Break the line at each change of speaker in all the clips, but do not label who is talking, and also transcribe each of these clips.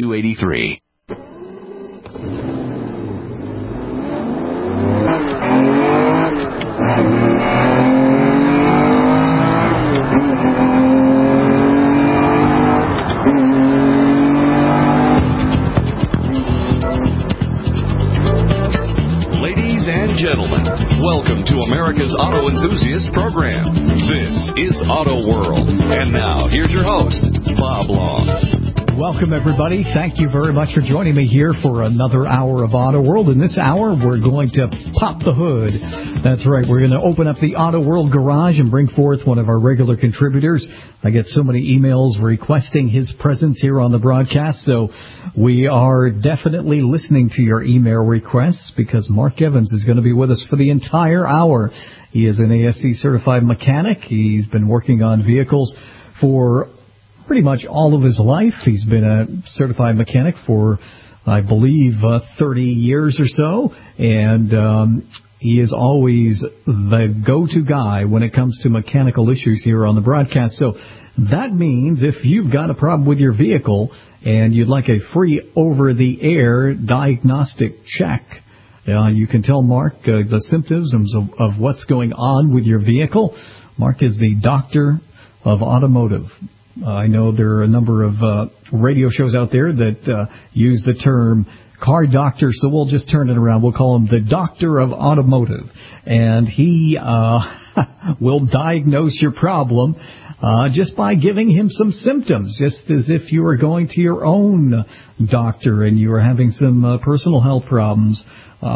283. Ladies and gentlemen, welcome to America's Auto Enthusiast Program. This is Auto World. And now, here's your host, Bob Long.
Welcome, everybody. Thank you very much for joining me here for another hour of Auto World. In this hour, we're going to pop the hood. That's right. We're going to open up the Auto World garage and bring forth one of our regular contributors. I get so many emails requesting his presence here on the broadcast, so we are definitely listening to your email requests because Mark Evans is going to be with us for the entire hour. He is an ASE certified mechanic. He's been working on vehicles for pretty much all of his life. He's been a certified mechanic for, I believe, 30 years or so, and he is always the go-to guy when it comes to mechanical issues here on the broadcast. So that means if you've got a problem with your vehicle and you'd like a free over-the-air diagnostic check, you can tell Mark the symptoms of what's going on with your vehicle. Mark is the doctor of automotive. I know there are a number of radio shows out there that use the term car doctor, so we'll just turn it around. We'll call him the doctor of automotive. And he will diagnose your problem just by giving him some symptoms, just as if you were going to your own doctor and you were having some personal health problems.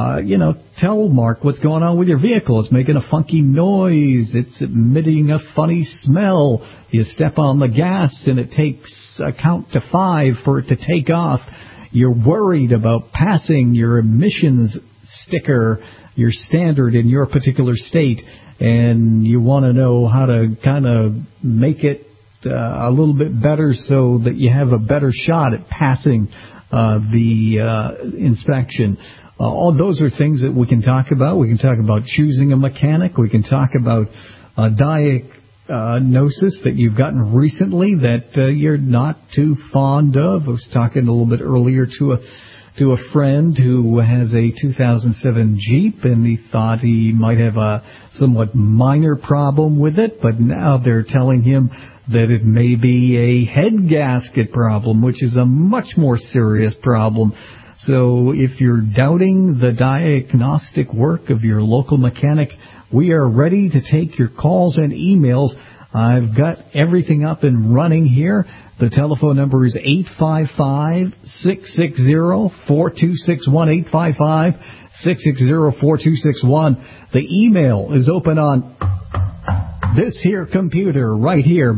Tell Mark what's going on with your vehicle. It's making a funky noise. It's emitting a funny smell. You step on the gas and it takes a count to 5 for it to take off. You're worried about passing your emissions sticker, your standard in your particular state, and you want to know how to kind of make it a little bit better so that you have a better shot at passing the inspection. All those are things that we can talk about. We can talk about choosing a mechanic. We can talk about diagnosis that you've gotten recently that you're not too fond of. I was talking a little bit earlier to a friend who has a 2007 Jeep, and he thought he might have a somewhat minor problem with it, but now they're telling him that it may be a head gasket problem, which is a much more serious problem. So if you're doubting the diagnostic work of your local mechanic, we are ready to take your calls and emails. I've got everything up and running here. The telephone number is 855-660-4261, 855-660-4261. The email is open on this here computer right here,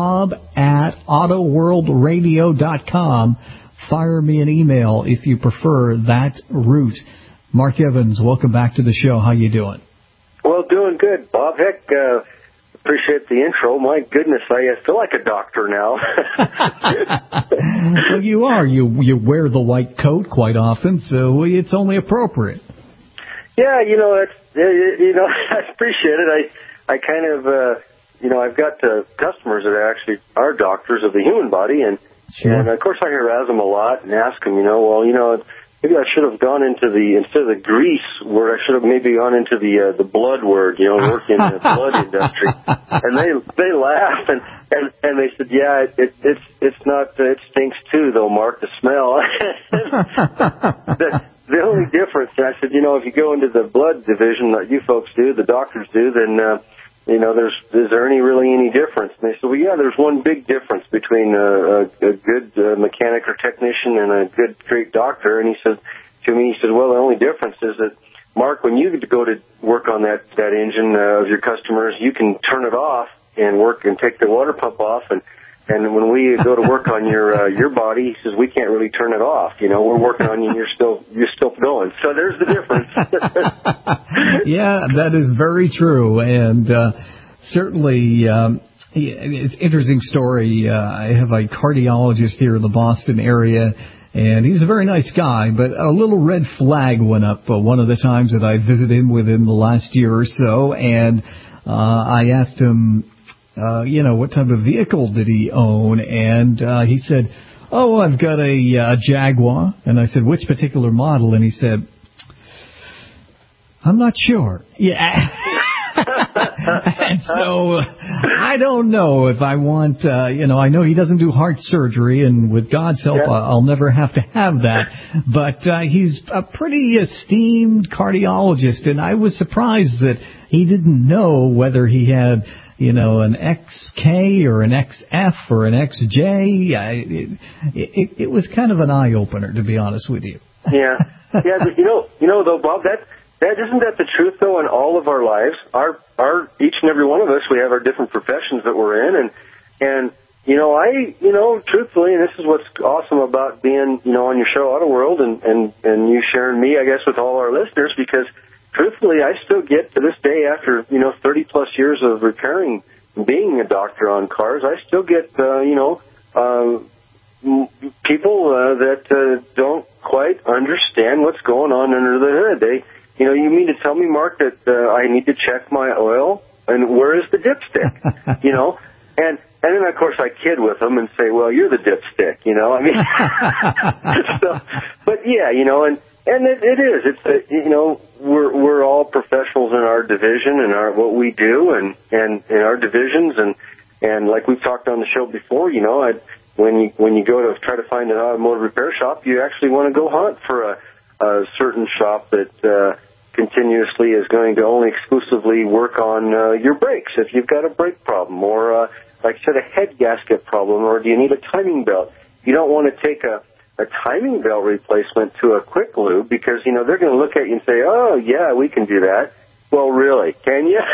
bob@autoworldradio.com. Fire me an email if you prefer that route. Mark Evans, welcome back to the show. How you doing?
Well, doing good, Bob. Heck, appreciate the intro. My goodness, I feel like a doctor now.
Well, you are. You wear the white coat quite often, so it's only appropriate.
Yeah, I appreciate it. I kind of, I've got customers that actually are doctors of the human body, and
sure.
And of course I harass them a lot and ask them, maybe I should have gone into instead of the grease word, I should have maybe gone into the blood word, work in the blood industry. And they laugh and they said, yeah, it's not, it stinks too though, Mark, the smell. the only difference, I said, if you go into the blood division that you folks do, the doctors do, then, is there any difference? And they said, well, yeah, there's one big difference between a good mechanic or technician and a great doctor. And he said to me, well, the only difference is that, Mark, when you go to work on that engine of your customers, you can turn it off and work and take the water pump off. And when we go to work on your body, he says, we can't really turn it off. We're working on you and you're still going. So there's the difference.
Yeah, that is very true. And certainly it's an interesting story. I have a cardiologist here in the Boston area, and he's a very nice guy, but a little red flag went up one of the times that I visited him within the last year or so, and I asked him, what type of vehicle did he own? And he said, oh, I've got a Jaguar. And I said, which particular model? And he said, I'm not sure. Yeah. And so I don't know if I want, I know he doesn't do heart surgery, and with God's help, I'll never have to have that. But he's a pretty esteemed cardiologist, and I was surprised that he didn't know whether he had, an XK or an XF or an XJ. It was kind of an eye-opener, to be honest with you.
Yeah. But though, Bob, isn't that the truth, though, in all of our lives? Our each and every one of us, we have our different professions that we're in, and truthfully, and this is what's awesome about being, on your show, Auto World, and you sharing me, I guess, with all our listeners, because truthfully, I still get to this day, after 30 plus years of repairing, being a doctor on cars, I still get people that don't quite understand what's going on under the hood. You mean to tell me, Mark, that I need to check my oil? And where is the dipstick? And then, of course, I kid with them and say, well, you're the dipstick, I mean. But, yeah, and it is. It's, we're all professionals in our division and what we do and in our divisions. And like we've talked on the show before, when you go to try to find an automotive repair shop, you actually want to go hunt for a certain shop that continuously is going to only exclusively work on your brakes if you've got a brake problem, or like I said, a head gasket problem, or do you need a timing belt? You don't want to take a timing belt replacement to a quick lube, because they're going to look at you and say, oh yeah, we can do that. Well, really, can you?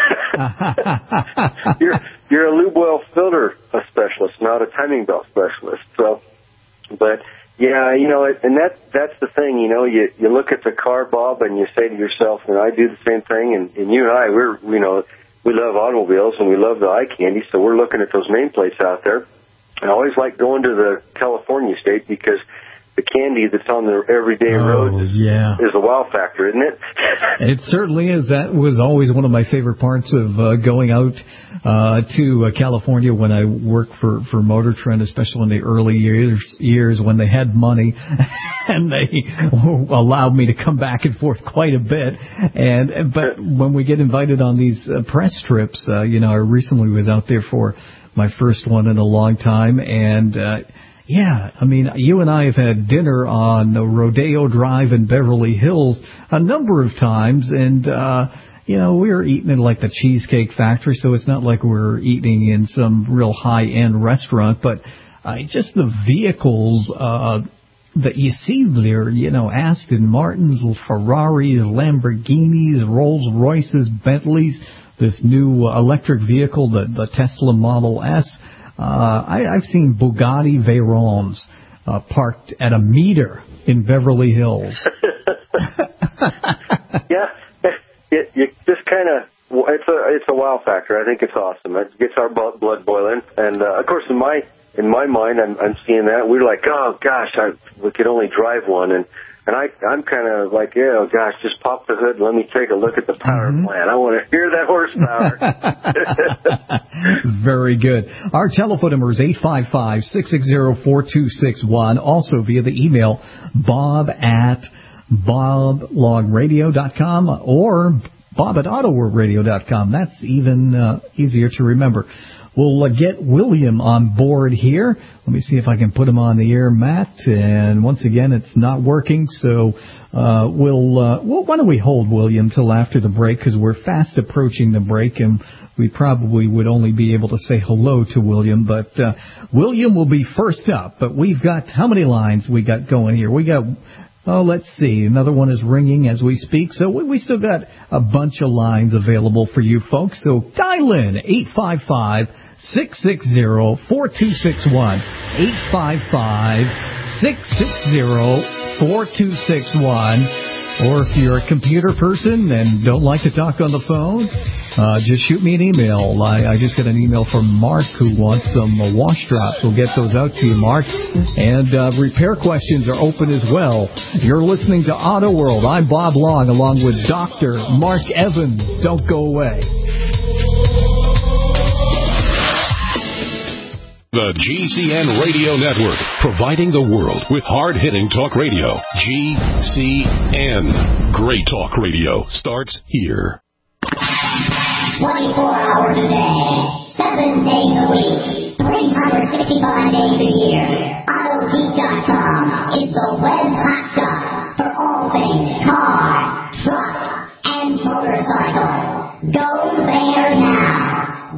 You're a lube oil filter specialist, not a timing belt specialist. So, but yeah, and that's the thing, you look at the car, Bob, and you say to yourself, and I do the same thing, and you and I, we love automobiles and we love the eye candy, so we're looking at those nameplates out there. I always like going to the California state, because the candy that's on the everyday roads is a wow factor, isn't it?
It certainly is. That was always one of my favorite parts of going out to California when I worked for Motor Trend, especially in the early years when they had money and they allowed me to come back and forth quite a bit. But when we get invited on these press trips, I recently was out there for my first one in a long time, and yeah, I mean, you and I have had dinner on Rodeo Drive in Beverly Hills a number of times, and, we were eating in like the Cheesecake Factory, so it's not like we're eating in some real high-end restaurant, but just the vehicles that you see there, Aston Martins, Ferraris, Lamborghinis, Rolls Royces, Bentleys, this new electric vehicle, the Tesla Model S. I've seen Bugatti Veyrons parked at a meter in Beverly Hills.
Yeah, it just kind of, it's a wow factor. I think it's awesome. It gets our blood boiling, and of course, in my mind, I'm seeing that we're like, oh gosh, we could only drive one, and I'm kind of like, oh gosh, just pop the hood and let me take a look at the power plant. I want to hear that horsepower.
Very good. Our telephone number is 855-660-4261. Also via the email, bob@boblogradio.com or bob@autoworldradio.com. That's even easier to remember. We'll get William on board here. Let me see if I can put him on the air, Matt. And once again, it's not working. So why don't we hold William till after the break, because we're fast approaching the break, and we probably would only be able to say hello to William. But William will be first up. But we've got, how many lines we got going here? We got, let's see. Another one is ringing as we speak. So we still got a bunch of lines available for you folks. So dial in 855-660-4261. 855-660-4261. Or if you're a computer person and don't like to talk on the phone, just shoot me an email. I just got an email from Mark who wants some wash drops. We'll get those out to you, Mark. And repair questions are open as well. You're listening to Auto World. I'm Bob Long, along with Dr. Mark Evans. Don't go away.
The GCN Radio Network, providing the world with hard-hitting talk radio. GCN. Great talk radio starts here.
24 hours a day, 7 days a week, 365 days a year. AutoGeek.com is the web hot stop for all things car, truck, and motorcycle. Go there now.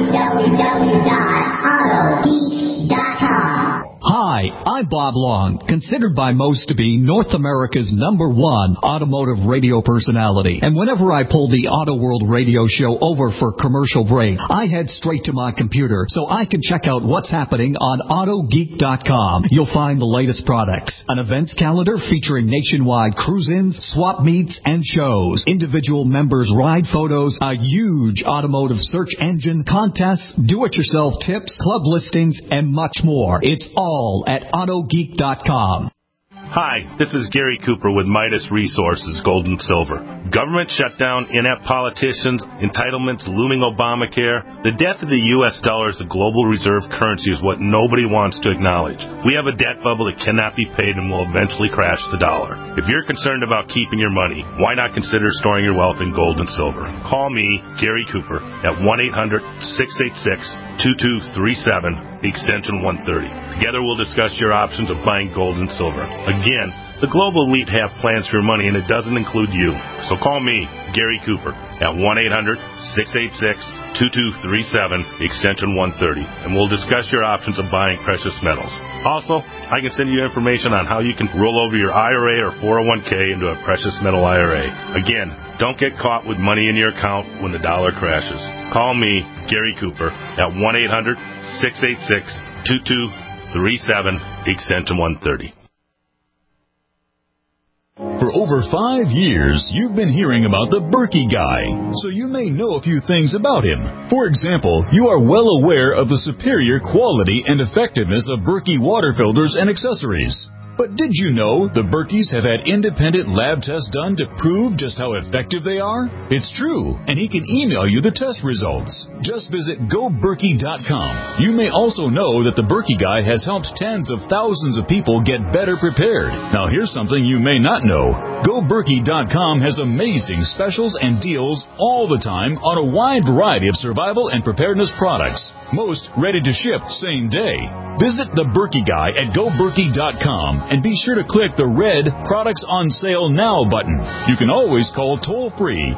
www.autogeek.com.
Hi, I'm Bob Long, considered by most to be North America's #1 automotive radio personality. And whenever I pull the Auto World radio show over for commercial break, I head straight to my computer so I can check out what's happening on AutoGeek.com. You'll find the latest products, an events calendar featuring nationwide cruise-ins, swap meets, and shows, individual members' ride photos, a huge automotive search engine, contests, do-it-yourself tips, club listings, and much more. It's all at AutoGeek.com.
Hi, this is Gary Cooper with Midas Resources, Gold and Silver. Government shutdown, inept politicians, entitlements, looming Obamacare. The death of the U.S. dollar as the global reserve currency is what nobody wants to acknowledge. We have a debt bubble that cannot be paid and will eventually crash the dollar. If you're concerned about keeping your money, why not consider storing your wealth in gold and silver? Call me, Gary Cooper, at 1-800-686-2237, extension 130. Together we'll discuss your options of buying gold and silver. Again, the global elite have plans for your money, and it doesn't include you. So call me, Gary Cooper, at 1-800-686-2237, extension 130, and we'll discuss your options of buying precious metals. Also, I can send you information on how you can roll over your IRA or 401k into a precious metal IRA. Again, don't get caught with money in your account when the dollar crashes. Call me, Gary Cooper, at 1-800-686-2237, extension 130.
For over 5 years, you've been hearing about the Berkey Guy, so you may know a few things about him. For example, you are well aware of the superior quality and effectiveness of Berkey water filters and accessories. But did you know the Berkeys have had independent lab tests done to prove just how effective they are? It's true, and he can email you the test results. Just visit GoBerkey.com. You may also know that the Berkey Guy has helped tens of thousands of people get better prepared. Now here's something you may not know. GoBerkey.com has amazing specials and deals all the time on a wide variety of survival and preparedness products. Most ready to ship same day. Visit the Berkey Guy at GoBerkey.com and be sure to click the red Products on Sale Now button. You can always call toll-free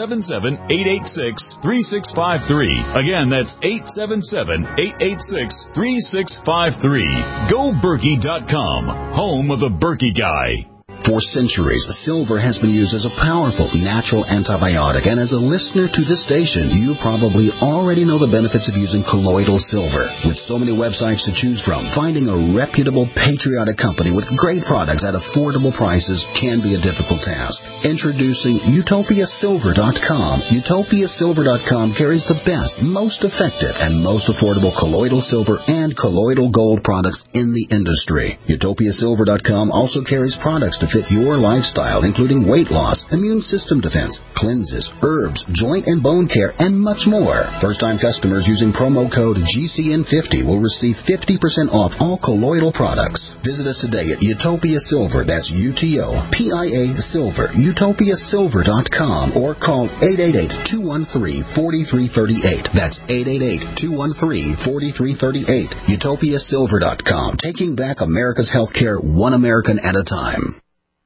877-886-3653. Again, that's 877-886-3653. GoBerkey.com, home of the Berkey Guy.
For centuries, silver has been used as a powerful natural antibiotic, and as a listener to this station, you probably already know the benefits of using colloidal silver. With so many websites to choose from, finding a reputable, patriotic company with great products at affordable prices can be a difficult task. Introducing UtopiaSilver.com. UtopiaSilver.com carries the best, most effective, and most affordable colloidal silver and colloidal gold products in the industry. UtopiaSilver.com also carries products to fit your lifestyle, including weight loss, immune system defense, cleanses, herbs, joint and bone care, and much more. First-time customers using promo code GCN50 will receive 50% off all colloidal products. Visit us today at Utopia Silver, that's UTOPIA Silver, UtopiaSilver.com, or call 888-213-4338. That's 888-213-4338. UtopiaSilver.com, taking back America's healthcare one American at a time.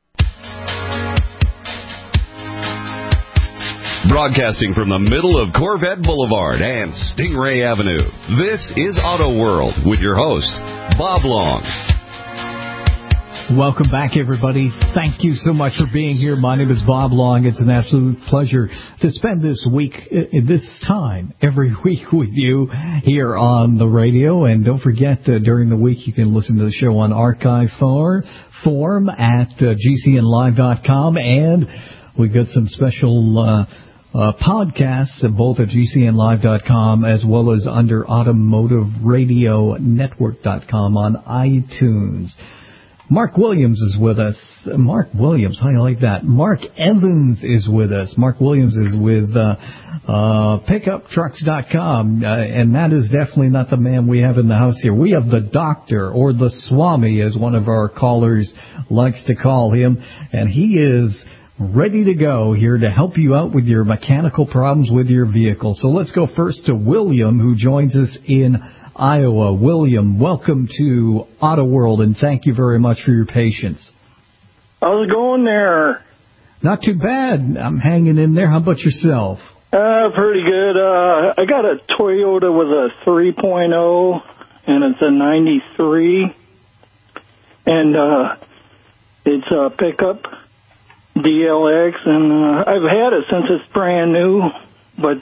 Broadcasting from the middle of Corvette Boulevard and Stingray Avenue, this is Auto World with your host, Bob Long.
Welcome back, everybody. Thank you so much for being here. My name is Bob Long. It's an absolute pleasure to spend this time every week with you here on the radio. And don't forget, during the week, you can listen to the show on archive form at GCNlive.com. And we've got some special podcasts both at GCNlive.com as well as under AutomotiveRadioNetwork.com on iTunes. Mark Williams is with us. Mark Williams, how do you like that? Mark Evans is with us. Mark Williams is with PickupTrucks.com, and that is definitely not the man we have in the house here. We have the doctor, or the Swami, as one of our callers likes to call him, and he is ready to go here to help you out with your mechanical problems with your vehicle. So let's go first to William, who joins us in Iowa. William, welcome to Auto World, and thank you very much for your patience.
How's it going there?
Not too bad. I'm hanging in there. How about yourself?
Pretty good. I got a Toyota with a 3.0, and it's a 93, and it's a pickup DLX, and I've had it since it's brand new, but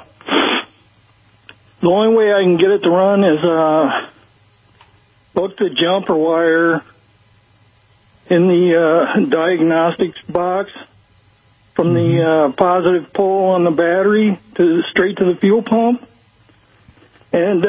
the only way I can get it to run is hook the jumper wire in the diagnostics box from the positive pole on the battery straight to the fuel pump. And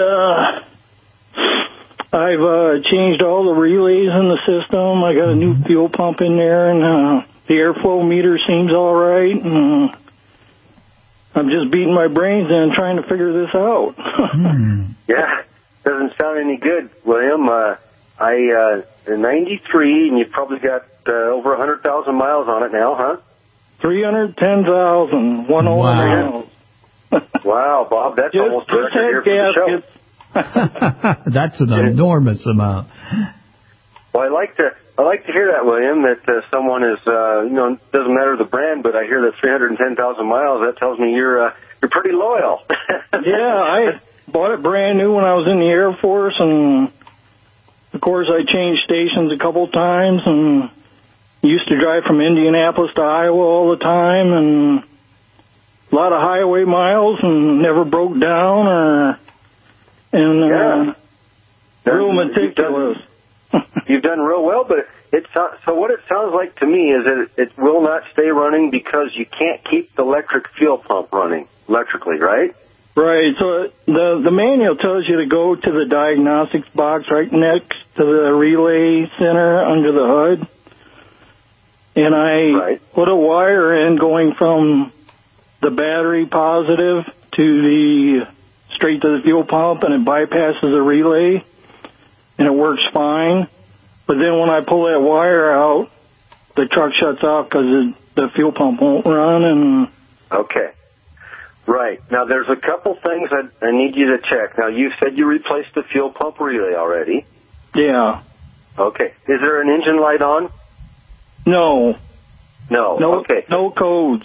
I've changed all the relays in the system. I got a new fuel pump in there, and the airflow meter seems all right. And I'm just beating my brains in trying to figure this out.
Yeah, doesn't sound any good, William. The 93, and you've probably got over 100,000 miles on it now, huh?
310,000, 101 miles.
Wow, Bob, that's almost a record here for the
show. That's an enormous amount.
Well, I like to hear that, William, that someone is, doesn't matter the brand, but I hear that 310,000 miles. That tells me you're pretty loyal.
Yeah, I bought it brand new when I was in the Air Force, and of course I changed stations a couple times, and used to drive from Indianapolis to Iowa all the time, and a lot of highway miles, and never broke down, real meticulous.
You've done real well, but so what it sounds like to me is that it will not stay running because you can't keep the electric fuel pump running electrically, right?
Right. So the manual tells you to go to the diagnostics box right next to the relay center under the hood. And I put a wire in going from the battery positive to straight to the fuel pump, and it bypasses the relay, and it works fine. But then when I pull that wire out, the truck shuts off because the fuel pump won't run. And
okay. Right. Now, there's a couple things I need you to check. Now, you said you replaced the fuel pump relay already.
Yeah.
Okay. Is there an engine light on?
No.
Okay.
No codes.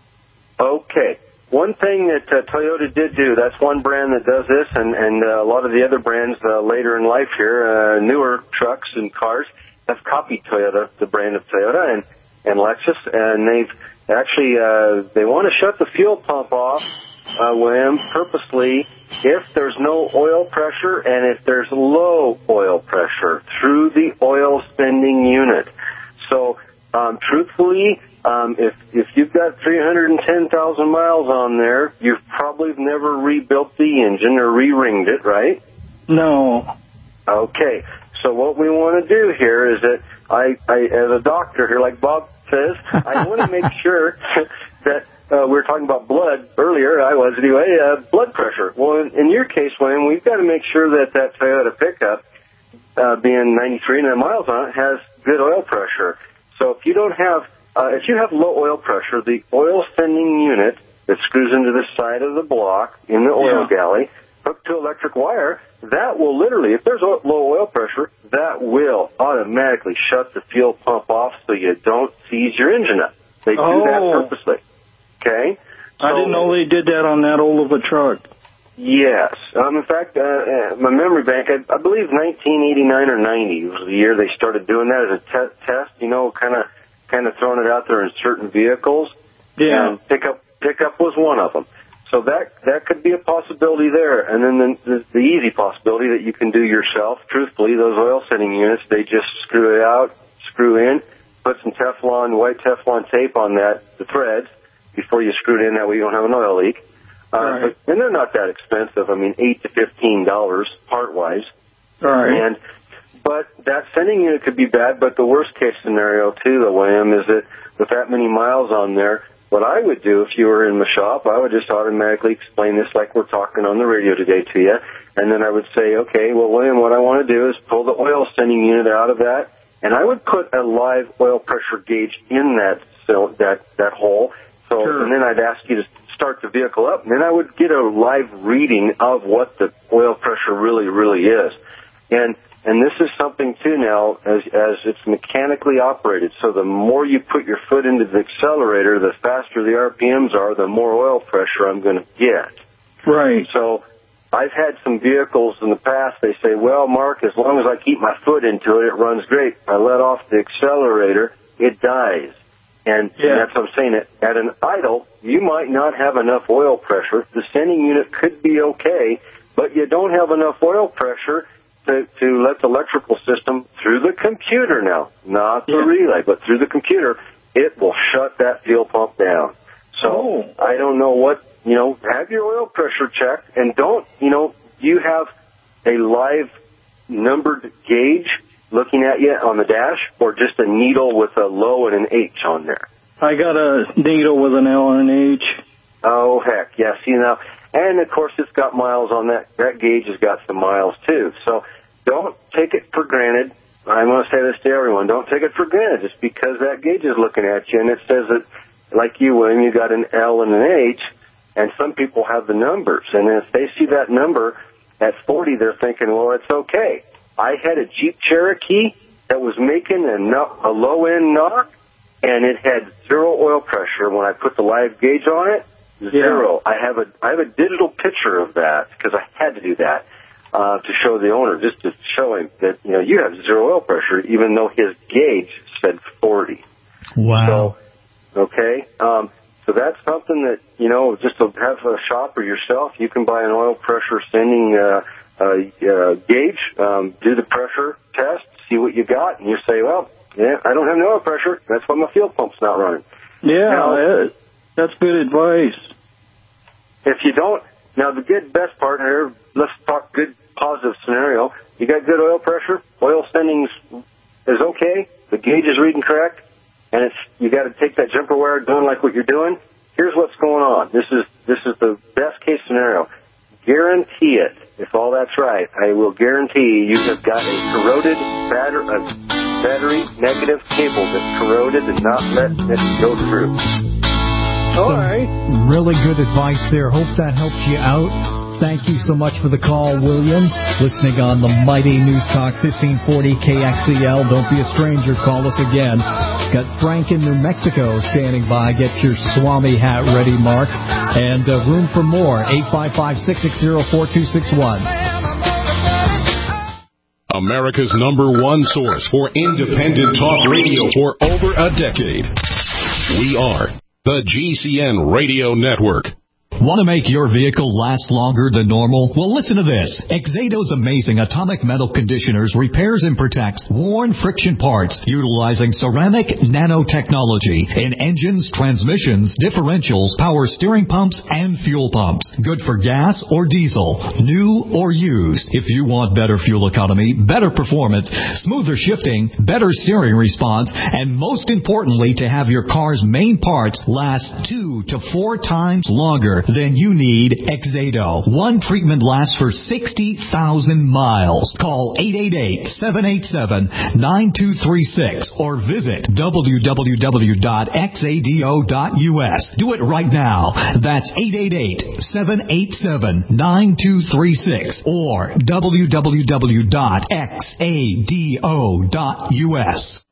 Okay. One thing that Toyota did do, that's one brand that does this, and a lot of the other brands later in life here, newer trucks and cars, have copied Toyota, the brand of Toyota, and Lexus, and they've actually, they want to shut the fuel pump off, William, purposely if there's no oil pressure and if there's low oil pressure through the oil spending unit. So, truthfully, if you've got 310,000 miles on there, you've probably never rebuilt the engine or re-ringed it, right?
No.
Okay. So what we want to do here is that I as a doctor here, like Bob says, I want to make sure that we were talking about blood earlier. I was anyway. Blood pressure. Well, in your case, William, we've got to make sure that Toyota pickup, being 93 miles on it, has good oil pressure. So if you don't have if you have low oil pressure, the oil sending unit that screws into the side of the block in the oil galley, hooked to electric wire, that will literally, if there's low oil pressure, that will automatically shut the fuel pump off so you don't seize your engine up. They do that purposely. Okay? So,
I didn't know they did that on that old of a truck.
Yes. In fact, my memory bank, I believe 1989 or 90 was the year they started doing that as a test, kind of throwing it out there in certain vehicles.
Yeah.
And pickup was one of them. So that could be a possibility there. And then the easy possibility that you can do yourself, truthfully, those oil sending units, they just screw it out, screw in, put some white Teflon tape on the threads before you screw it in. That way you don't have an oil leak.
Right.
And they're not that expensive. I mean, $8 to $15 part-wise.
All right.
But that sending unit could be bad, but the worst case scenario, too, though, William, is that with that many miles on there, what I would do if you were in my shop, I would just automatically explain this like we're talking on the radio today to you. And then I would say, okay, well, William, what I want to do is pull the oil sending unit out of that, and I would put a live oil pressure gauge in that hole. So, sure. And then I'd ask you to start the vehicle up, and then I would get a live reading of what the oil pressure really is. And this is something, too, now, as it's mechanically operated. So the more you put your foot into the accelerator, the faster the RPMs are, the more oil pressure I'm going to get.
Right.
So I've had some vehicles in the past, they say, well, Mark, as long as I keep my foot into it, it runs great. I let off the accelerator, it dies. And that's what I'm saying. At an idle, you might not have enough oil pressure. The sending unit could be okay, but you don't have enough oil pressure to let the electrical system, through the computer now, not the relay, but through the computer, it will shut that fuel pump down. So I don't know what, have your oil pressure checked, and don't, you have a live numbered gauge looking at you on the dash, or just a needle with a low and an H on there?
I got a needle with an L and an H.
Oh, heck, yeah, see now. And, of course, it's got miles on that. That gauge has got some miles, too. So don't take it for granted. I'm going to say this to everyone. Don't take it for granted just because that gauge is looking at you and it says that, like you, William, you got an L and an H, and some people have the numbers. And if they see that number at 40, they're thinking, well, it's okay. I had a Jeep Cherokee that was making a low-end knock, and it had zero oil pressure. When I put the live gauge on it, zero. I have a digital picture of that because I had to do that to show the owner, just to show him that you have zero oil pressure, even though his gauge said 40.
Wow.
So, okay. So that's something that just to have a shopper yourself, you can buy an oil pressure sending gauge, do the pressure test, see what you got, and you say, well, I don't have no oil pressure. That's why my fuel pump's not running.
Yeah, now, that's good advice.
If you don't, now the best part here, let's talk good positive scenario. You got good oil pressure, oil sending is okay, the gauge is reading correct, and you got to take that jumper wire doing like what you're doing. Here's what's going on. This is the best case scenario. Guarantee it. If all that's right, I will guarantee you have got a corroded battery negative cable that's corroded and not letting it go through.
All right. Really good advice there. Hope that helped you out. Thank you so much for the call, William. Listening on the mighty News Talk 1540 KXEL. Don't be a stranger. Call us again. Got Frank in New Mexico standing by. Get your Swami hat ready, Mark. And room for more. 855-660-4261.
America's #1 source for independent talk radio for over a decade. We are the GCN Radio Network.
Want to make your vehicle last longer than normal? Well, listen to this. Exado's amazing atomic metal conditioners repairs and protects worn friction parts utilizing ceramic nanotechnology in engines, transmissions, differentials, power steering pumps, and fuel pumps. Good for gas or diesel, new or used. If you want better fuel economy, better performance, smoother shifting, better steering response, and most importantly, to have your car's main parts last 2 to 4 times longer, then you need Exado. One treatment lasts for 60,000 miles. Call 888-787-9236 or visit www.xado.us. Do it right now. That's 888-787-9236 or www.xado.us.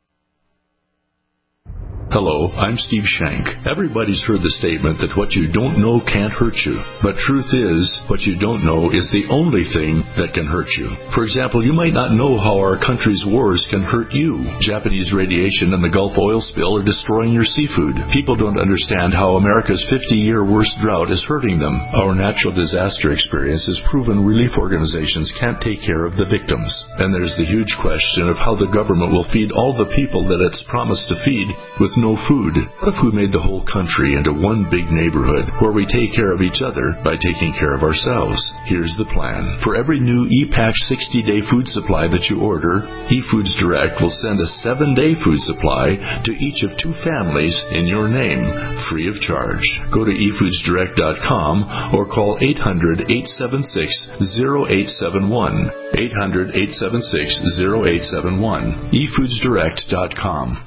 Hello, I'm Steve Shank. Everybody's heard the statement that what you don't know can't hurt you. But truth is, what you don't know is the only thing that can hurt you. For example, you might not know how our country's wars can hurt you. Japanese radiation and the Gulf oil spill are destroying your seafood. People don't understand how America's 50-year worst drought is hurting them. Our natural disaster experience has proven relief organizations can't take care of the victims. And there's the huge question of how the government will feed all the people that it's promised to feed with no no food? What if we made the whole country into one big neighborhood where we take care of each other by taking care of ourselves? Here's the plan. For every new ePatch 60-day food supply that you order, eFoods Direct will send a 7-day food supply to each of 2 families in your name, free of charge. Go to efoodsdirect.com or call 800-876-0871. 800-876-0871. efoodsdirect.com.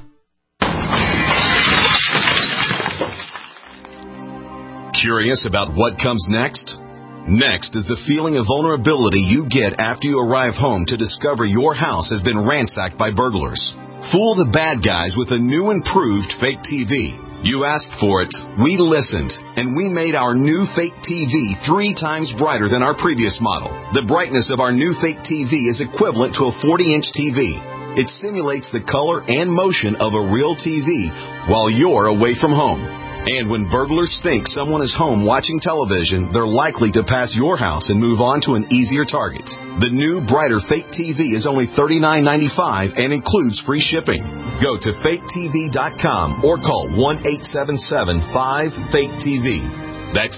Curious about what comes next? Next is the feeling of vulnerability you get after you arrive home to discover your house has been ransacked by burglars. Fool the bad guys with a new improved fake TV. You asked for it, we listened, and we made our new fake TV 3 times brighter than our previous model. The brightness of our new fake TV is equivalent to a 40-inch TV. It simulates the color and motion of a real TV while you're away from home. And when burglars think someone is home watching television, they're likely to pass your house and move on to an easier target. The new, brighter fake TV is only $39.95 and includes free shipping. Go to faketv.com or call 1-877-5-FAKE-TV. That's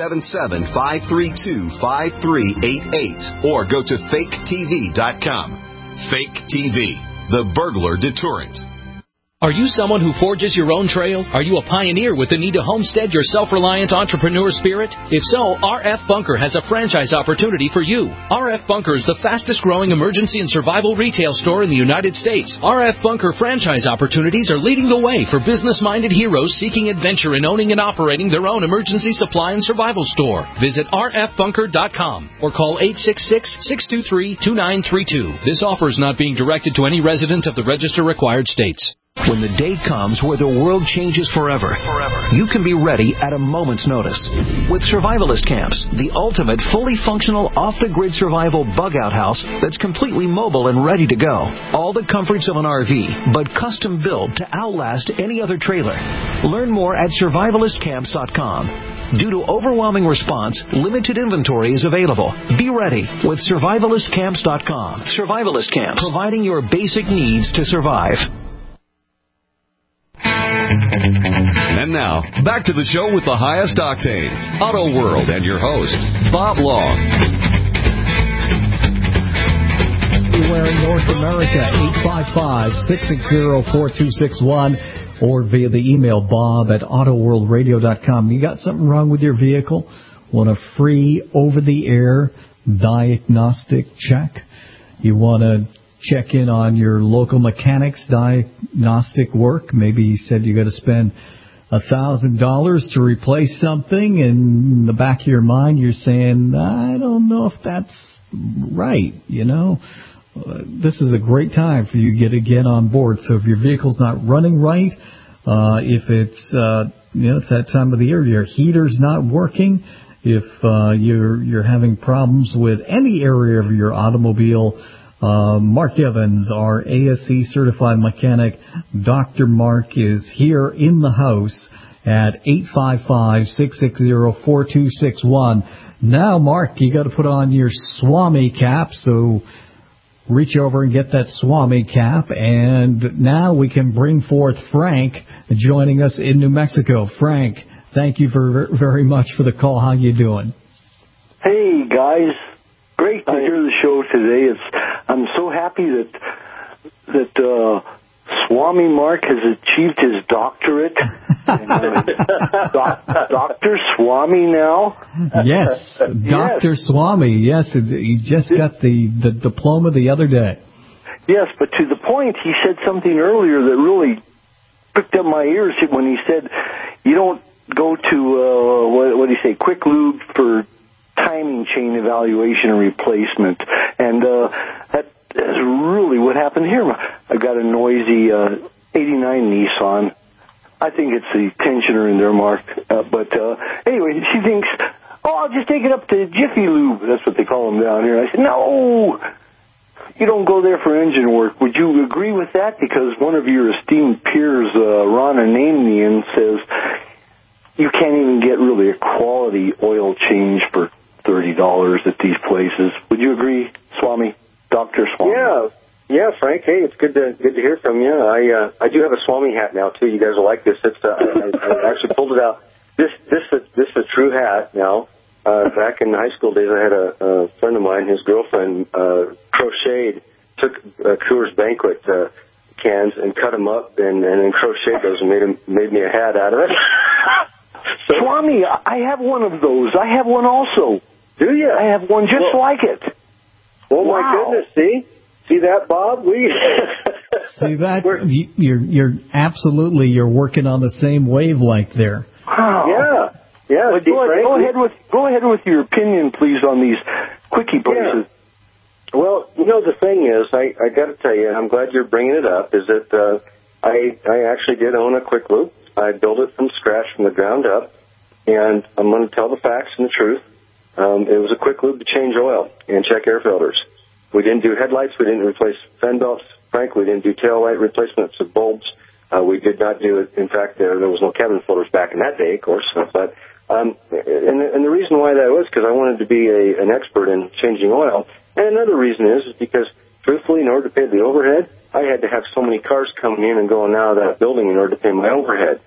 877-532-5388 or go to faketv.com. Fake TV, the burglar deterrent.
Are you someone who forges your own trail? Are you a pioneer with the need to homestead your self-reliant entrepreneur spirit? If so, RF Bunker has a franchise opportunity for you. RF Bunker is the fastest-growing emergency and survival retail store in the United States. RF Bunker franchise opportunities are leading the way for business-minded heroes seeking adventure in owning and operating their own emergency supply and survival store. Visit rfbunker.com or call 866-623-2932. This offer is not being directed to any resident of the register-required states.
When the day comes where the world changes forever, you can be ready at a moment's notice. With Survivalist Camps, the ultimate fully functional off-the-grid survival bug-out house that's completely mobile and ready to go. All the comforts of an RV, but custom built to outlast any other trailer. Learn more at survivalistcamps.com. Due to overwhelming response, limited inventory is available. Be ready with survivalistcamps.com. Survivalist Camps, providing your basic needs to survive.
And now, back to the show with the highest octanes, Auto World, and your host, Bob Long.
Anywhere in North America, 855-660-4261, or via the email, bob@autoworldradio.com. You got something wrong with your vehicle? Want a free over-the-air diagnostic check? You want to check in on your local mechanic's diagnostic work? Maybe he said you got to spend $1,000 to replace something, and in the back of your mind you're saying, I don't know if that's right, you know. This is a great time for you to get on board. So if your vehicle's not running right, if it's it's that time of the year, your heater's not working, if you're having problems with any area of your automobile, Mark Evans, our ASE certified mechanic, Dr. Mark, is here in the house at 855-660-4261. Now, Mark, you got to put on your Swami cap, so reach over and get that Swami cap. And now we can bring forth Frank joining us in New Mexico. Frank, thank you very much for the call. How you doing?
Hey, guys. Great to hear the show today. I'm so happy that Swami Mark has achieved his doctorate. Dr. Swami now?
Yes, Dr. Swami. Yes, he just got the diploma the other day.
Yes, but to the point, he said something earlier that really pricked up my ears when he said you don't go to, what do you say, Quick Lube for timing chain evaluation and replacement. And that is really what happened here. I got a noisy 89 Nissan. I think it's the tensioner in there, Mark. But anyway, she thinks, I'll just take it up to Jiffy Lube. That's what they call them down here. I said, no, you don't go there for engine work. Would you agree with that? Because one of your esteemed peers, Ron Ananian, says you can't even get really a quality oil change for $30 at these places. Would you agree, Swami? Dr. Swami?
Yeah, Frank. Hey, it's good to hear from you. I do have a Swami hat now too. You guys will like this. It's I actually pulled it out. This is a true hat now. Back in high school days, I had a friend of mine. His girlfriend took Coors Banquet cans and cut them up and then crocheted those and made me a hat out of it.
Swami, I have one of those. I have one also.
Do you?
I have one just like it.
Oh, wow. My goodness, see that, Bob?
See that? You're absolutely, you're working on the same wavelength there.
Wow.
Yeah.
Well, go ahead with your opinion, please, on these quickie places.
Yeah. Well, the thing is, I got to tell you, I'm glad you're bringing it up, is that I actually did own a Quick Loop. I built it from scratch, from the ground up, and I'm going to tell the facts and the truth. It was a Quick Lube to change oil and check air filters. We didn't do headlights. We didn't replace fend belts. Frank, we didn't do tail light replacements of bulbs. We did not do it. In fact, there was no cabin filters back in that day, of course. But and the reason why that was because I wanted to be an expert in changing oil. And another reason is because, truthfully, in order to pay the overhead, I had to have so many cars coming in and going out of that building in order to pay my overhead.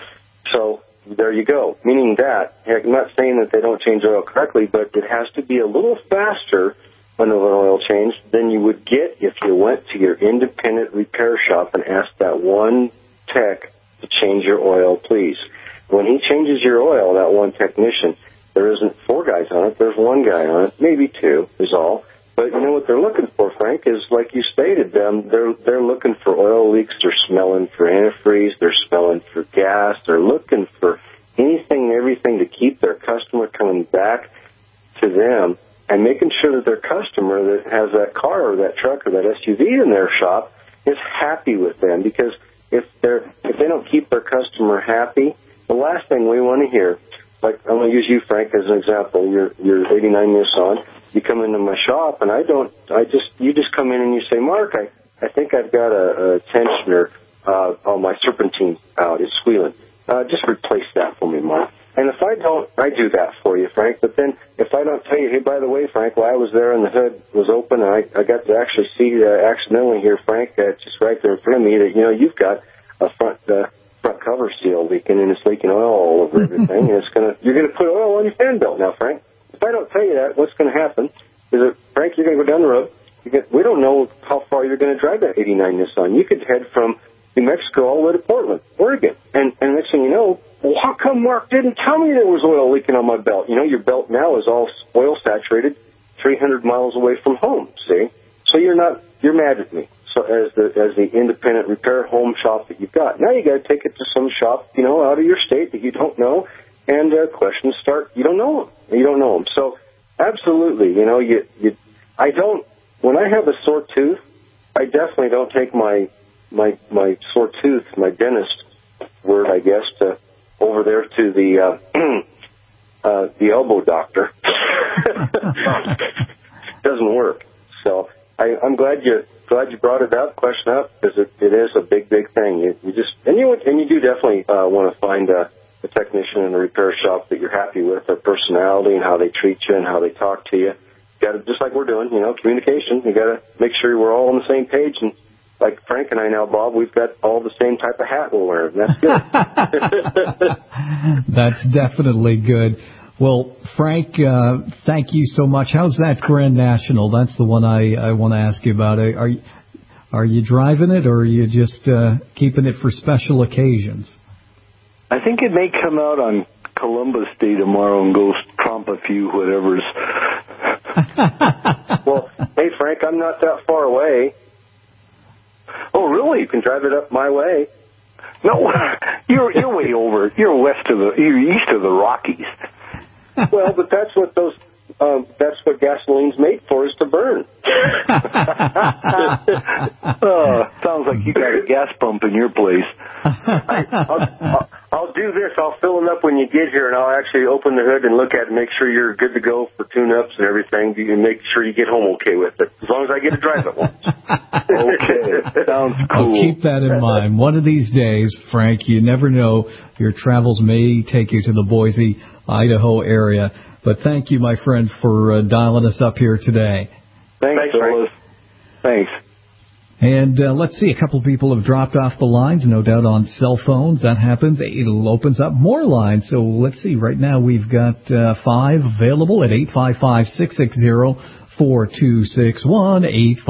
So there you go. Meaning that, I'm not saying that they don't change oil correctly, but it has to be a little faster on an oil change than you would get if you went to your independent repair shop and asked that one tech to change your oil, please. When he changes your oil, that one technician, there isn't 4 guys on it. There's 1 guy on it, maybe 2 is all. But you know what they're looking for, Frank, is like you stated, they're looking for oil leaks. They're smelling for antifreeze. They're smelling for gas. They're looking for anything and everything to keep their customer coming back to them and making sure that their customer that has that car or that truck or that SUV in their shop is happy with them. Because if they don't keep their customer happy, the last thing we want to hear, like I'm going to use you, Frank, as an example. Your 89 Nissan. You come into my shop, and you just come in and you say, Mark, I think I've got a tensioner on my serpentine out. It's squealing. Just replace that for me, Mark. And if I don't, I do that for you, Frank. But then if I don't tell you, hey, by the way, Frank, while I was there and the hood was open, and I got to actually see accidentally here, Frank, just right there in front of me, that, you've got a front cover seal leaking, and it's leaking oil all over everything, and you're going to put oil on your fan belt now, Frank. If I don't tell you that, what's going to happen is that, Frank, you're going to go down the road. We don't know how far you're going to drive that 89 Nissan. You could head from New Mexico all the way to Portland, Oregon. And next thing you know, well, how come Mark didn't tell me there was oil leaking on my belt? Your belt now is all oil saturated 300 miles away from home, see? So you're mad at me. So as the independent repair home shop that you've got. Now you got to take it to some shop, out of your state that you don't know. And questions start. You don't know them. So, absolutely, I don't. When I have a sore tooth, I definitely don't take my sore tooth, my dentist word, I guess, over there to the elbow doctor. Doesn't work. So I'm glad you brought it up, question up, because it is a big thing. You do definitely want to find a technician in a repair shop that you're happy with, their personality and how they treat you and how they talk to you. Got to, just like we're doing, communication. You got to make sure we're all on the same page. And like Frank and I now, Bob, we've got all the same type of hat we're wearing. That's good.
That's definitely good. Well, Frank, thank you so much. How's that Grand National? That's the one I want to ask you about. Are you driving it, or are you just keeping it for special occasions?
I think it may come out on Columbus Day tomorrow and go tromp a few whatevers.
Well, hey, Frank, I'm not that far away.
Oh, really?
You can drive it up my way.
No, you're way over. You're east of the Rockies.
Well, but that's what gasoline's made for, is to burn.
Sounds like you got a gas pump in your place.
I'll do this. I'll fill it up when you get here, and I'll actually open the hood and look at it and make sure you're good to go for tune-ups and everything, and make sure you get home okay with it, as long as I get to drive it once.
Okay, sounds cool.
I'll keep that in mind. One of these days, Frank, you never know, your travels may take you to the Boise, Idaho area. But thank you, my friend, for dialing us up here today.
Thanks, fellas. Thanks.
And let's see, a couple of people have dropped off the lines, no doubt on cell phones. That happens. It opens up more lines. So let's see, right now we've got 5 available at 855-660-4261,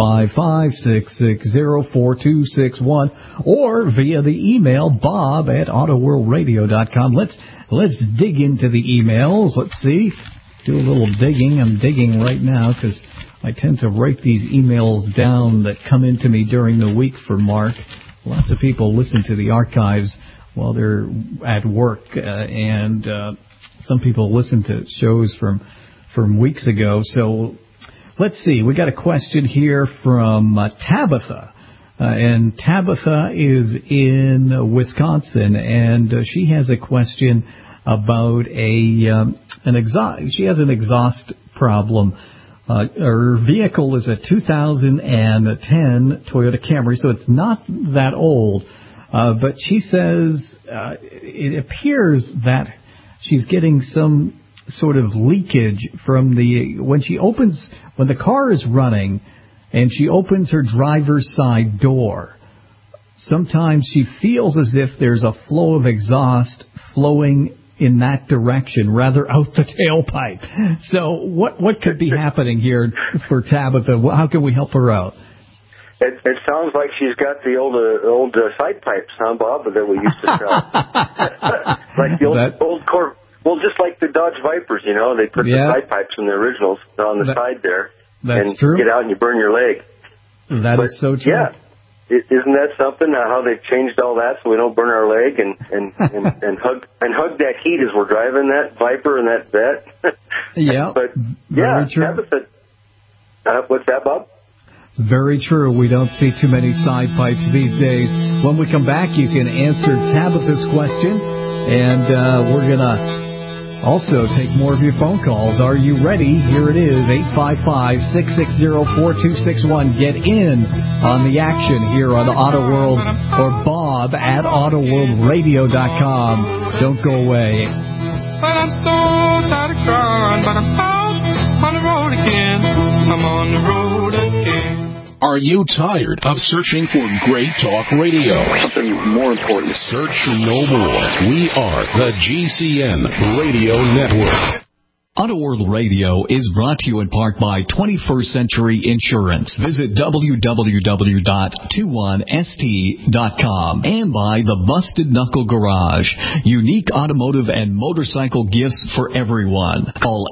855-660-4261, or via the email, bob@autoworldradio.com. Let's dig into the emails. Let's see. Do a little digging. I'm digging right now because I tend to write these emails down that come into me during the week for Mark. Lots of people listen to the archives while they're at work, and some people listen to shows from weeks ago. So let's see. We got a question here from Tabitha. And Tabitha is in Wisconsin, and she has a question about an exhaust. She has an exhaust problem. Her vehicle is a 2010 Toyota Camry, so it's not that old. But she says it appears that she's getting some sort of leakage from when the car is running and she opens her driver's side door. Sometimes she feels as if there's a flow of exhaust flowing in that direction, rather out the tailpipe. So what could be happening here for Tabitha? How can we help her out?
It sounds like she's got the old side pipes, huh, Bob, that we used to sell. Like the old core. Well, just like the Dodge Vipers, they put the side pipes in the originals on the side there.
That's true.
Get out and you burn your leg.
That is so true.
Yeah. Isn't that something? How they've changed all that so we don't burn our leg and hug that heat as we're driving that Viper and that Vet.
Yeah.
But
very true.
Tabitha, what's that, Bob?
Very true. We don't see too many side pipes these days. When we come back, you can answer Tabitha's question, and we're gonna also take more of your phone calls. Are you ready? Here it is, 855-660-4261. Get in on the action here on Auto World or bob@autoworldradio.com. Don't go away.
But I'm so tired of crying, but I'm out on the road again. I'm on the road again.
Are you tired of searching for great talk radio?
Something more important.
Search no more. We are the GCN Radio Network.
Auto World Radio is brought to you in part by 21st Century Insurance. Visit www.21st.com and by the Busted Knuckle Garage. Unique automotive and motorcycle gifts for everyone. Call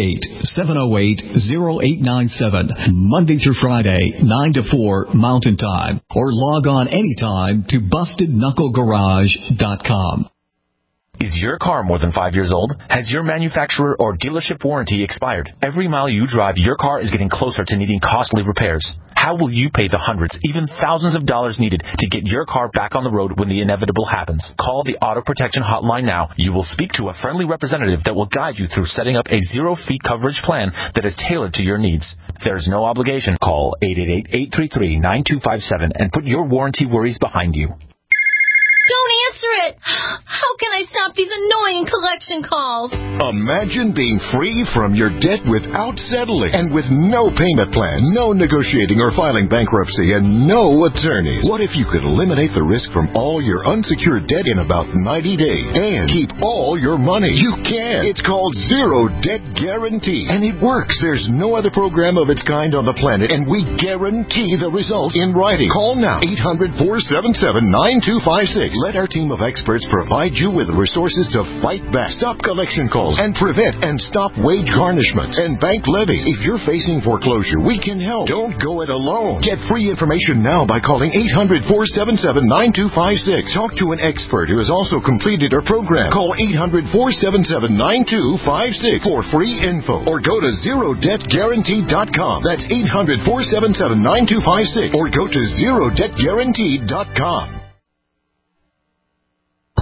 888-708-0897. Monday through Friday, 9 to 4 Mountain Time. Or log on anytime to BustedKnuckleGarage.com.
Is your car more than 5 years old? Has your manufacturer or dealership warranty expired? Every mile you drive, your car is getting closer to needing costly repairs. How will you pay the hundreds, even thousands of dollars needed to get your car back on the road when the inevitable happens? Call the Auto Protection Hotline now. You will speak to a friendly representative that will guide you through setting up a zero-fee coverage plan that is tailored to your needs. There is no obligation. Call 888-833-9257 and put your warranty worries behind you.
Don't answer it! How can I stop these annoying collection calls?
Imagine being free from your debt without settling and with no payment plan, no negotiating or filing bankruptcy, and no attorneys. What if you could eliminate the risk from all your unsecured debt in about 90 days and keep all your money? You can. It's called Zero Debt Guarantee, and it works. There's no other program of its kind on the planet, and we guarantee the results in writing. Call now, 800-477-9256. Let our team of experts provide you with resources to fight back, stop collection calls, and prevent and stop wage garnishments and bank levies. If you're facing foreclosure, we can help. Don't go it alone. Get free information now by calling 800-477-9256. Talk to an expert who has also completed our program. Call 800-477-9256 for free info or go to ZeroDebtGuarantee.com. That's 800-477-9256 or go to ZeroDebtGuarantee.com.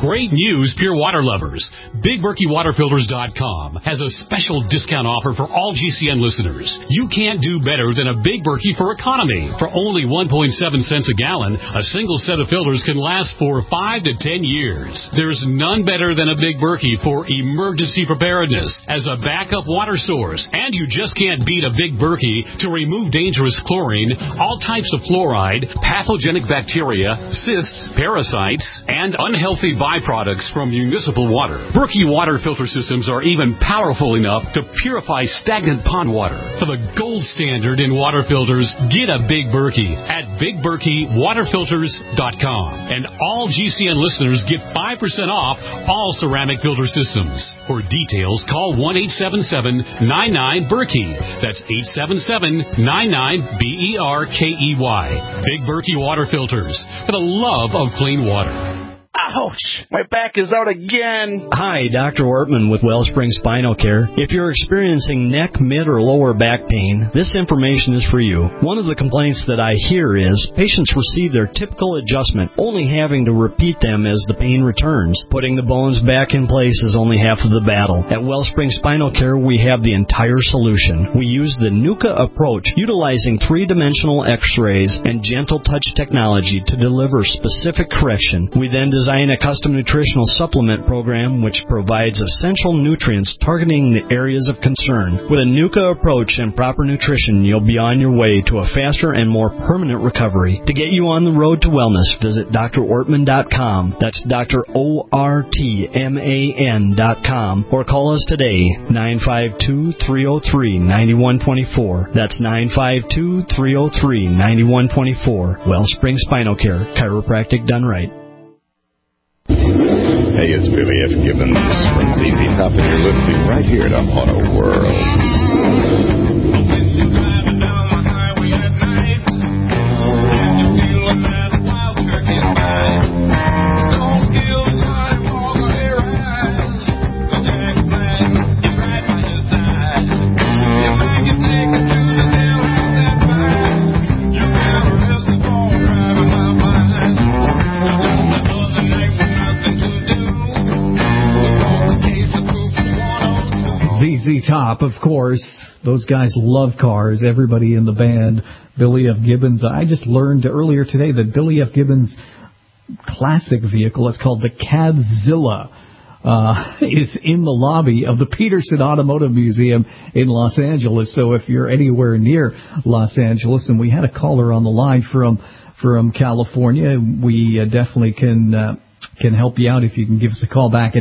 Great news, pure water lovers. BigBerkeyWaterFilters.com has a special discount offer for all GCN listeners. You can't do better than a Big Berkey for economy. For only 1.7 cents a gallon, a single set of filters can last for 5 to 10 years. There's none better than a Big Berkey for emergency preparedness as a backup water source. And you just can't beat a Big Berkey to remove dangerous chlorine, all types of fluoride, pathogenic bacteria, cysts, parasites, and unhealthy byproducts from municipal water. Berkey water filter systems are even powerful enough to purify stagnant pond water. For the gold standard in water filters, get a Big Berkey at BigBerkeyWaterFilters.com. And all GCN listeners get 5% off all ceramic filter systems. For details, call 1-877-99-BERKEY. That's 877-99-BERKEY. Big Berkey Water Filters, for the love of clean water.
Ouch! My back is out again.
Hi, Dr. Ortman with Wellspring Spinal Care. If you're experiencing neck, mid, or lower back pain, this information is for you. One of the complaints that I hear is patients receive their typical adjustment, only having to repeat them as the pain returns. Putting the bones back in place is only half of the battle. At Wellspring Spinal Care, we have the entire solution. We use the NUCA approach, utilizing three-dimensional x-rays and gentle touch technology to deliver specific correction. We then design a custom nutritional supplement program which provides essential nutrients targeting the areas of concern. With a NUCA approach and proper nutrition, you'll be on your way to a faster and more permanent recovery. To get you on the road to wellness, visit drortman.com. That's drortman.com. Or call us today, 952-303-9124. That's 952-303-9124. Wellspring Spinal Care, chiropractic done right.
Hey, it's Billy F. Gibbons from ZZ Top, and you're listening right here to Auto World.
ZZ Top, of course. Those guys love cars. Everybody in the band. Billy F. Gibbons. I just learned earlier today that Billy F. Gibbons' classic vehicle is called the Cadzilla. It's in the lobby of the Peterson Automotive Museum in Los Angeles. So if you're anywhere near Los Angeles, and we had a caller on the line from California, we definitely can help you out if you can give us a call back at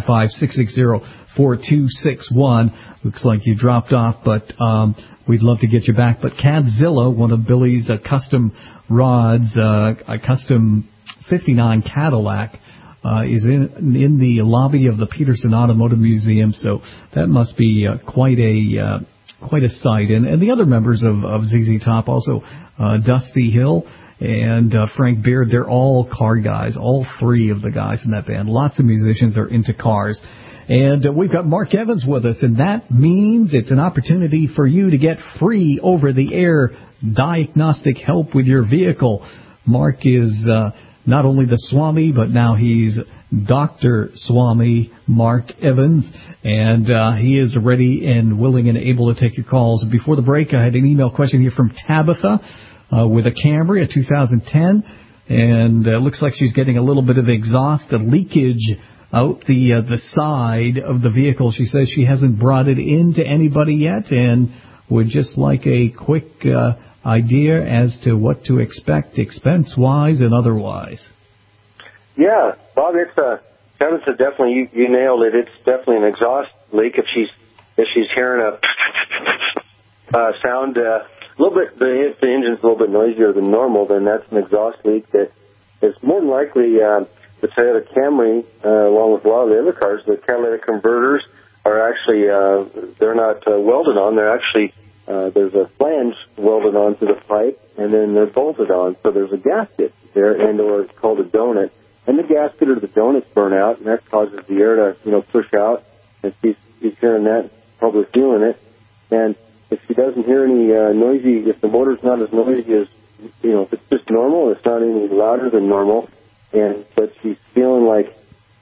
855-660-4261. Looks like you dropped off, but we'd love to get you back. But Cadzilla, one of Billy's custom rods, a custom 59 Cadillac, is in the lobby of the Peterson Automotive Museum. So that must be quite a sight. And the other members of ZZ Top, also Dusty Hill and Frank Beard, they're all car guys, all three of the guys in that band. Lots of musicians are into cars. And we've got Mark Evans with us, and that means it's an opportunity for you to get free over-the-air diagnostic help with your vehicle. Mark is not only the Swami, but now he's Dr. Swami Mark Evans, and he is ready and willing and able to take your calls. Before the break, I had an email question here from Tabitha with a Camry, a 2010, and it looks like she's getting a little bit of exhaust leakage out the side of the vehicle. She says she hasn't brought it in to anybody yet and would just like a quick idea as to what to expect expense-wise and otherwise.
Yeah, Bob, it's Tabitha, definitely you nailed it. It's definitely an exhaust leak. If she's hearing a sound a little bit, if the engine's a little bit noisier than normal, then that's an exhaust leak that is more than likely. The Toyota Camry, along with a lot of the other cars, the catalytic converters are actually, they're not welded on. They're actually, there's a flange welded onto the pipe, and then they're bolted on. So there's a gasket there, or it's called a donut. And the gasket or the donut's burn out, and that causes the air to, push out. And she's hearing that, probably feeling it. And if she doesn't hear any noisy, if the motor's not as noisy as, if it's just normal, it's not any louder than normal, but she's feeling like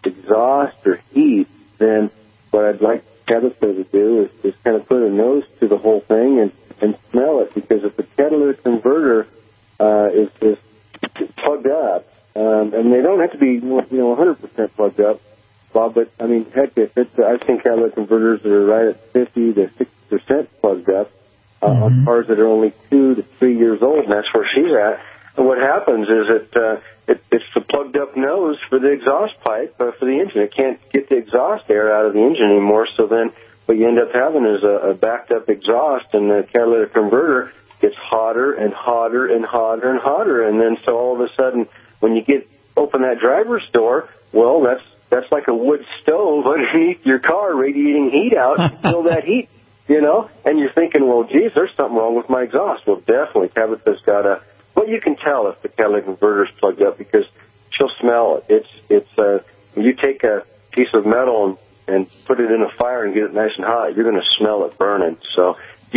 exhaust or heat, then what I'd like Tabitha to do is kind of put a nose to the whole thing and smell it, because if the catalytic converter is plugged up, and they don't have to be 100% plugged up, Bob, but I mean, heck, if it's I've seen catalytic converters that are right at 50 to 60% plugged up on cars that are only 2 to 3 years old, and that's where she's at. And what happens is it's the plugged up nose for the exhaust pipe for the engine. It can't get the exhaust air out of the engine anymore, so then what you end up having is a backed up exhaust, and the catalytic converter gets hotter and hotter and hotter and hotter, and then so all of a sudden when you open that driver's door, well, that's like a wood stove underneath your car radiating heat out to fill that heat, and you're thinking, well, geez, there's something wrong with my exhaust. Well, definitely, Tabitha's got well, you can tell if the catalytic converter's plugged up because she'll smell it. It's when you take a piece of metal and put it in a fire and get it nice and hot, you're going to smell it burning. So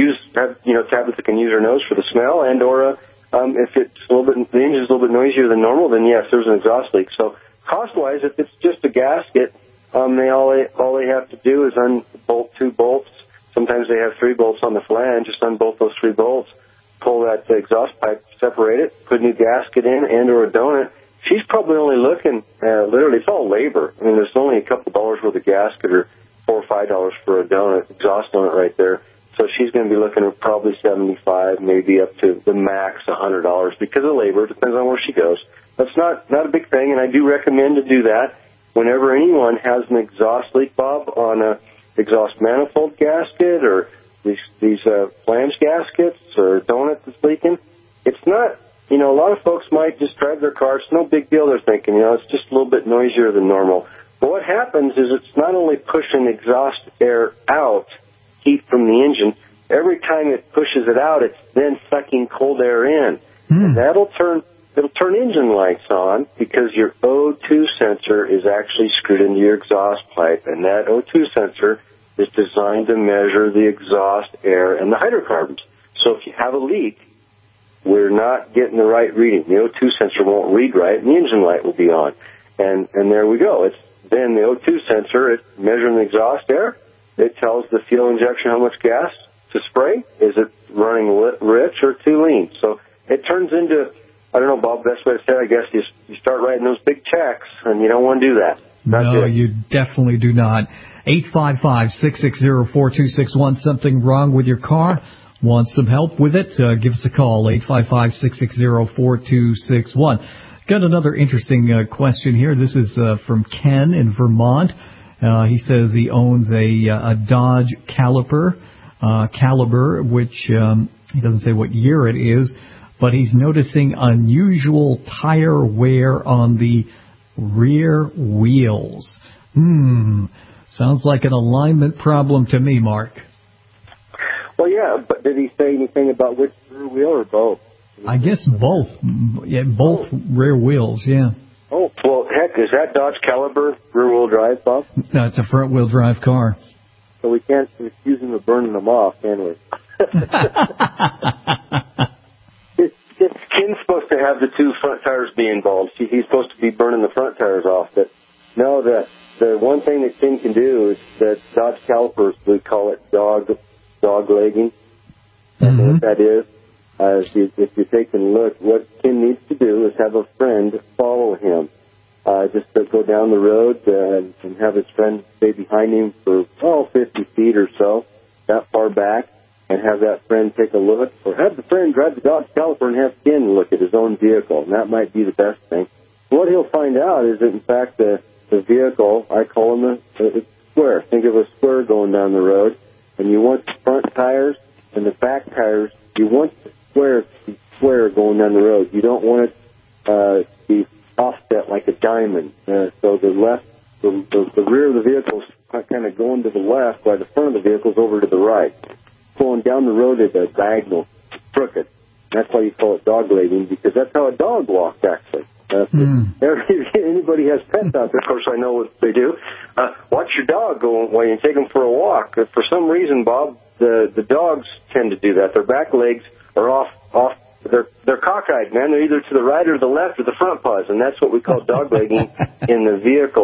Tabitha can use her nose for the smell, and or if it's the engine's a little bit noisier than normal, then yes, there's an exhaust leak. So cost-wise, if it's just a gasket, all they have to do is unbolt 2 bolts. Sometimes they have 3 bolts on the flange. Just unbolt those 3 bolts, pull that exhaust pipe, separate it, put a new gasket in and or a donut. She's probably only looking, literally, it's all labor. I mean, there's only a couple dollars worth of gasket or $4 or $5 for a donut, exhaust donut right there. So she's going to be looking at probably $75, maybe up to the max $100 because of labor. Depends on where she goes. That's not a big thing, and I do recommend to do that whenever anyone has an exhaust leak, Bob, on a exhaust manifold gasket or these flange gaskets or donut that's leaking. It's not, a lot of folks might just drive their car. It's no big deal, they're thinking, it's just a little bit noisier than normal. But what happens is it's not only pushing exhaust air out, heat from the engine, every time it pushes it out, it's then sucking cold air in. And it'll turn engine lights on because your O2 sensor is actually screwed into your exhaust pipe, and that O2 sensor is designed to measure the exhaust air and the hydrocarbons. So if you have a leak, we're not getting the right reading. The O2 sensor won't read right, and the engine light will be on. And there we go. It's then the O2 sensor, it's measuring the exhaust air. It tells the fuel injection how much gas to spray. Is it running rich or too lean? So it turns into, I don't know, Bob, best way to say it, I guess you start writing those big checks, and you don't want to do that.
No, you definitely do not. 855-660-4261. Something wrong with your car? Want some help with it? Give us a call, 855-660-4261. Got another interesting question here. This is from Ken in Vermont. He says he owns a Dodge Caliber, which he doesn't say what year it is, but he's noticing unusual tire wear on the rear wheels. Sounds like an alignment problem to me, Mark.
Well, yeah, but did he say anything about which rear wheel or both?
I guess both. Yeah, both rear wheels, yeah.
Oh, well, heck, is that Dodge Caliber rear-wheel drive, Bob?
No, it's a front-wheel drive car.
So we can't accuse him of burning them off, can we? Ken's supposed to have the 2 front tires be involved. He's supposed to be burning the front tires off. But no, the one thing that Ken can do is that Dodge calipers, we call it dog legging. And what that is, if you take a look, what Ken needs to do is have a friend follow him. Just to go down the road and have his friend stay behind him for 50 feet or so, that far back, and have that friend take a look, or have the friend drive the Dodge Caliper and have Ken look at his own vehicle, and that might be the best thing. What he'll find out is that, in fact, the vehicle, I call them a square. Think of a square going down the road, and you want the front tires and the back tires, you want the square to be square going down the road. You don't want it to be offset like a diamond. So the rear of the vehicle is kind of going to the left while the front of the vehicle is over to the right. Going down the road at a diagonal, crooked. That's why you call it dog legging, because that's how a dog walks, actually. Anybody has pets out there, of course I know what they do. Watch your dog go while you take them for a walk. For some reason, Bob, the dogs tend to do that. Their back legs are off. They're cockeyed, man. They're either to the right or the left or the front paws, and that's what we call dog legging in the vehicle.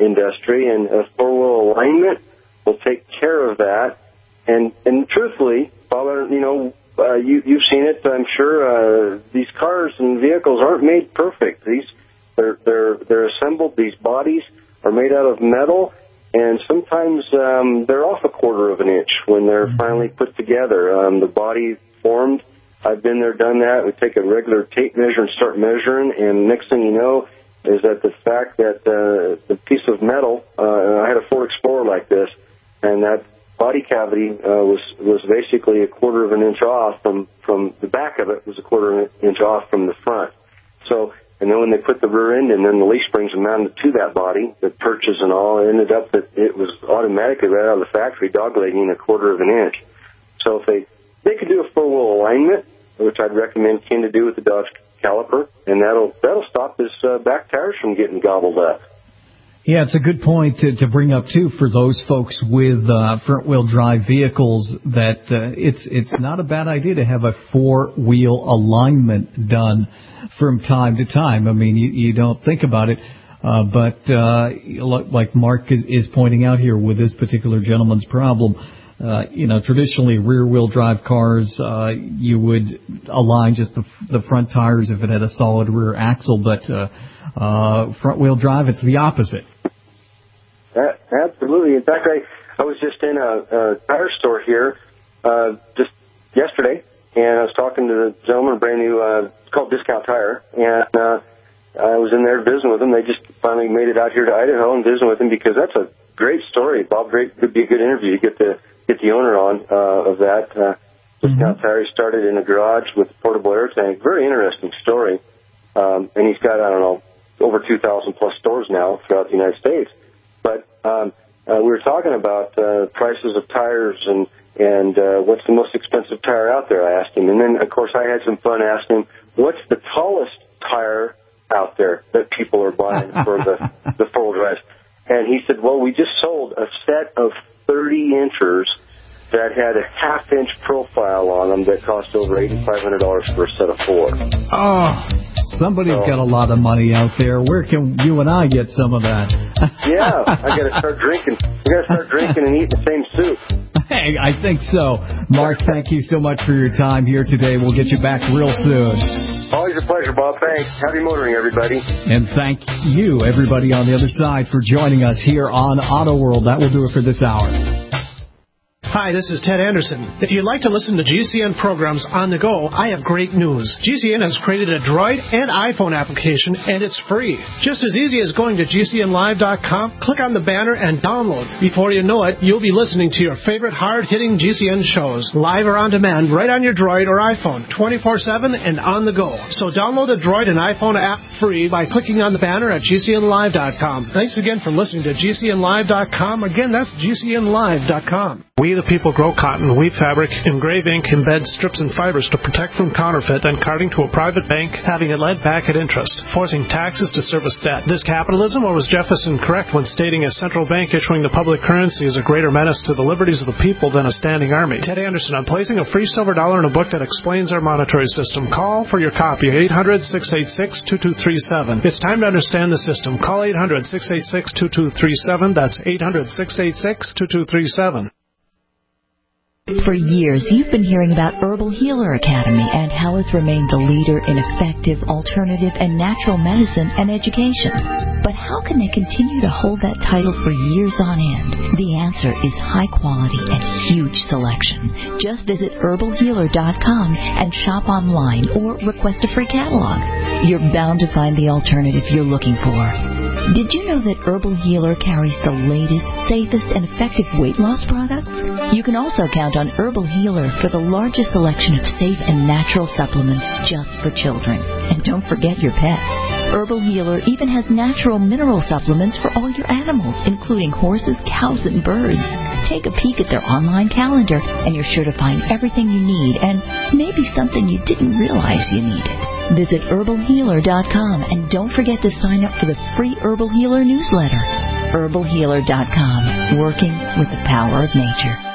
industry, and a four-wheel alignment will take care of that. And truthfully, Bob, you've seen it, I'm sure. These cars and vehicles aren't made perfect. They're assembled. These bodies are made out of metal, and sometimes they're off a quarter of an inch when they're finally put together. The body formed. I've been there, done that. We take a regular tape measure and start measuring, and next thing you know is that the fact that the piece of metal, I had a Ford Explorer like this, and that body cavity was basically a quarter of an inch off from the back of it was a quarter of an inch off from the front. So, and then when they put the rear end in, then the leaf springs are mounted to that body, the perches and all, it ended up that it was automatically right out of the factory doglegging a quarter of an inch. So if they could do a four-wheel alignment, which I'd recommend Ken to do with the Dodge Caliper, and that'll stop his back tires from getting gobbled up.
Yeah, it's a good point to bring up, too, for those folks with front-wheel drive vehicles, that it's not a bad idea to have a four-wheel alignment done from time to time. I mean, you don't think about it, but like Mark is pointing out here with this particular gentleman's problem, traditionally rear-wheel drive cars, you would align just the front tires if it had a solid rear axle, but front-wheel drive, it's the opposite.
Absolutely. In fact, I was just in a tire store here just yesterday, and I was talking to the gentleman, brand new, it's called Discount Tire, and I was in there visiting with him. They just finally made it out here to Idaho and visiting with him, because that's a great story, Bob. Would be a good interview to get the owner on of that. Discount Tire started in a garage with a portable air tank. Very interesting story. And he's got, over 2,000 plus stores now throughout the United States. But we were talking about prices of tires and what's the most expensive tire out there, I asked him. And then, of course, I had some fun asking him, what's the tallest tire out there that people are buying for the four-wheel drives? And he said, well, we just sold a set of 30 inchers that had a half-inch profile on them that cost over $8,500 for a set of four.
Oh, somebody's got a lot of money out there. Where can you and I get some of that?
Yeah, I got to start drinking. We got to start drinking and eating the same soup.
Hey, I think so. Mark, thank you so much for your time here today. We'll get you back real soon.
Always a pleasure, Bob. Thanks. Happy motoring, everybody.
And thank you, everybody on the other side, for joining us here on Auto World. That will do it for this hour.
Hi, this is Ted Anderson. If you'd like to listen to GCN programs on the go, I have great news. GCN has created a Droid and iPhone application, and it's free. Just as easy as going to GCNlive.com, click on the banner, and download. Before you know it, you'll be listening to your favorite hard-hitting GCN shows, live or on demand, right on your Droid or iPhone, 24/7 and on the go. So download the Droid and iPhone app free by clicking on the banner at GCNlive.com. Thanks again for listening to GCNlive.com. Again, that's GCNlive.com. We the people grow cotton, weave fabric, engrave ink, embed strips and fibers to protect from counterfeit and carting to a private bank, having it lent back at interest, forcing taxes to service debt. This capitalism, or was Jefferson correct when stating a central bank issuing the public currency is a greater menace to the liberties of the people than a standing army? Ted Anderson, I'm placing a free silver dollar in a book that explains our monetary system. Call for your copy, 800-686-2237. It's time to understand the system. Call 800-686-2237. That's 800-686-2237.
For years, you've been hearing about Herbal Healer Academy and how it's remained the leader in effective, alternative, and natural medicine and education. But how can they continue to hold that title for years on end? The answer is high quality and huge selection. Just visit herbalhealer.com and shop online or request a free catalog. You're bound to find the alternative you're looking for. Did you know that Herbal Healer carries the latest, safest, and effective weight loss products? You can also count on Herbal Healer for the largest selection of safe and natural supplements just for children. And don't forget your pets. Herbal Healer even has natural mineral supplements for all your animals, including horses, cows, and birds. Take a peek at their online calendar, and you're sure to find everything you need and maybe something you didn't realize you needed. Visit herbalhealer.com and don't forget to sign up for the free Herbal Healer newsletter. herbalhealer.com, working with the power of nature.